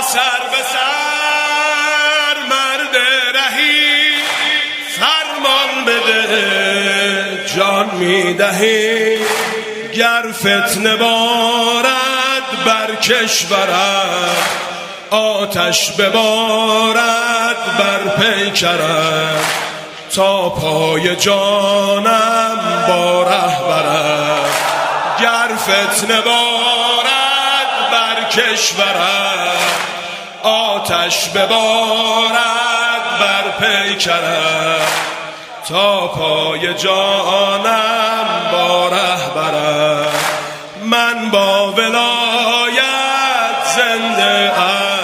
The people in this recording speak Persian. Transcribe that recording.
سر به سر مرد رهی فرمان بده جان میدهی گر فتنه بارد بر کشورت آتش ببارد بر پیکرت تا پای جانم با رهبرت گر فتنه بارد بر کشورت آتش ببارد بر پیکرت تا پای جانم با رهبرت من با ولایت زنده ام